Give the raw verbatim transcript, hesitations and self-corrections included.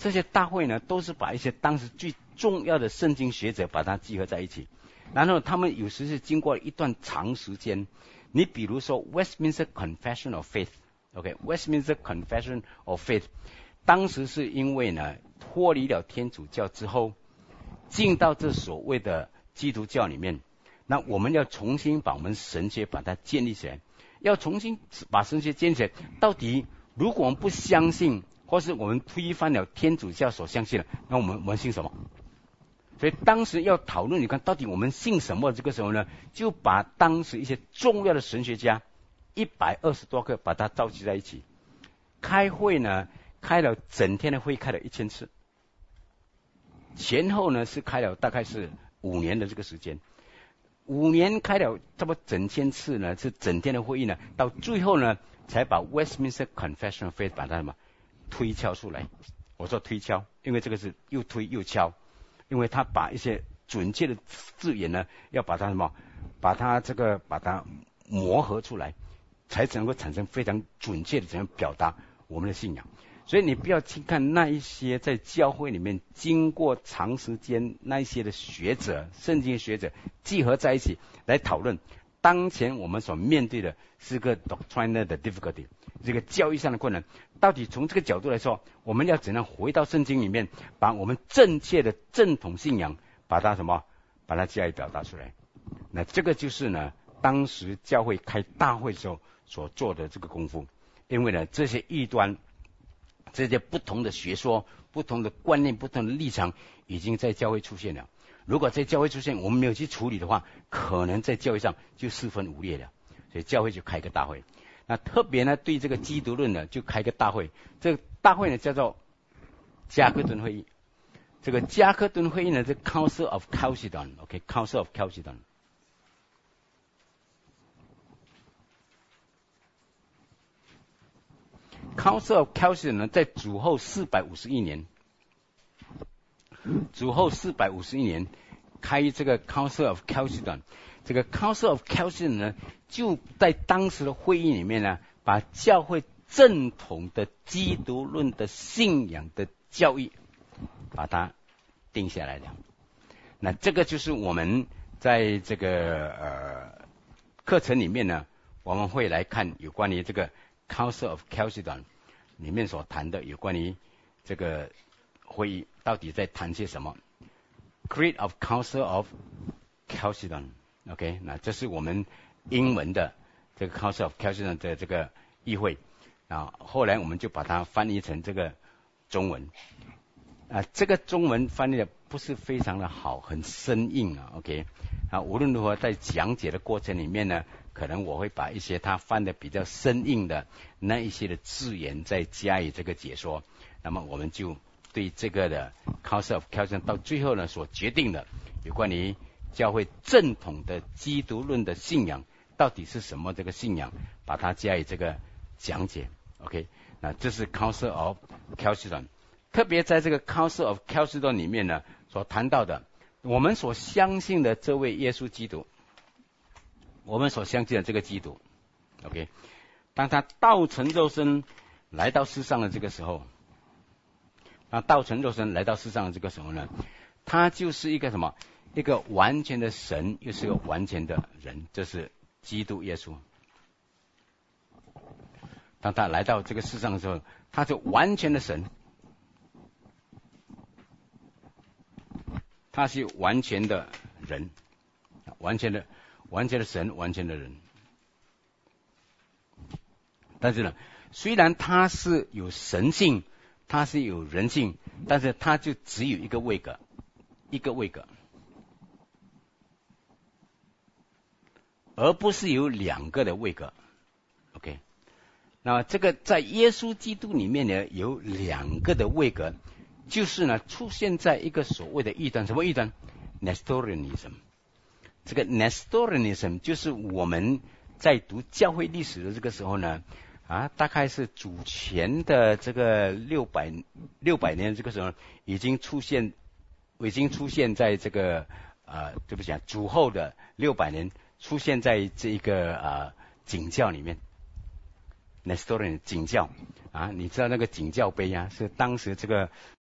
这些大会呢，都是把一些当时最重要的圣经学者把它集合在一起，然后他们有时是经过一段长时间。你比如说 Westminster Confession of Faith，OK，Westminster Confession of Faith， 当时是因为呢脱离了天主教之后，进到这所谓的基督教里面，那我们要重新把我们神学把它建立起来，要重新把神学建立起来。到底如果我们不相信，或是我们推翻了天主教所相信的，那我们我们信什么？所以当时要讨论，你看到底我们信什么？这个时候呢，就把当时一些重要的神学家一百二十多个把它召集在一起，开会呢，开了整天的会，开了一千次，前后呢是开了大概是五年的这个时间，五年开了差不多整千次呢，是整天的会议呢，到最后呢才把 Westminster Confession of Faith 把它什么推敲出来。我说推敲，因为这个是又推又敲。因为他把一些准确的字眼呢，要把它什么，把它这个把它磨合出来，才能够产生非常准确的怎样表达我们的信仰。所以你不要去看那一些在教会里面经过长时间那一些的学者、圣经学者集合在一起来讨论，当前我们所面对的是个 doctrinal 的 difficulty， 这个教义上的困难。到底从这个角度来说，我们要怎样回到圣经里面，把我们正确的正统信仰，把它什么，把它加以表达出来。那这个就是呢，当时教会开大会的时候所做的这个功夫。因为呢，这些异端，这些不同的学说、不同的观念、不同的立场，已经在教会出现了。如果在教会出现，我们没有去处理的话，可能在教会上就四分五裂了。所以教会就开个大会。那特别呢，对这个基督论呢，就开个大会。这个大会呢叫做加克顿会议。这个加克顿会议呢，是 Council of Chalcedon，OK，Council of Chalcedon。Council of Chalcedon 呢，在主后四百五十一年，主后四百五十一年开这个 Council of Chalcedon。这个 Council of Chalcedon 呢，就在当时的会议里面呢，把教会正统的基督论的信仰的教义，把它定下来了。那这个就是我们在这个呃课程里面呢，我们会来看有关于这个 Council of Chalcedon 里面所谈的有关于这个会议到底在谈些什么。Creed of Council of Chalcedon。OK， 那这是我们英文的这个 Council of Chalcedon 的这个议会啊，后来我们就把它翻译成这个中文啊，这个中文翻译的不是非常的好，很生硬啊。OK， 啊，无论如何在讲解的过程里面呢，可能我会把一些他翻的比较生硬的那一些的字眼再加以这个解说。那么我们就对这个的 Council of Chalcedon 到最后呢所决定的有关于教会正统的基督论的信仰到底是什么？这个信仰，把它加以这个讲解。OK， 那这是 Council of Chalcedon。特别在这个 Council of Chalcedon 里面呢，所谈到的，我们所相信的这位耶稣基督，我们所相信的这个基督 ，OK， 当他道成肉身来到世上的这个时候，当道成肉身来到世上的这个时候呢，他就是一个什么？一个完全的神，又是个完全的人，这是基督耶稣。当他来到这个世上的时候，他是完全的神，他是完全的人，完全的完全的神，完全的人。但是呢，虽然他是有神性，他是有人性，但是他就只有一个位格，一个位格。而不是有两个的位格 ，OK， 那么这个在耶稣基督里面呢有两个的位格，就是呢出现在一个所谓的异端，什么异端 ？Nestorianism。这个 Nestorianism 就是我们在读教会历史的这个时候呢，啊，大概是主前的这个六百六百年这个时候已经出现，已经出现在这个呃，对不起啊，主后的六百年。出现在这个呃景教里面 ，Nestorian 景教啊，你知道那个景教碑啊，是当时这个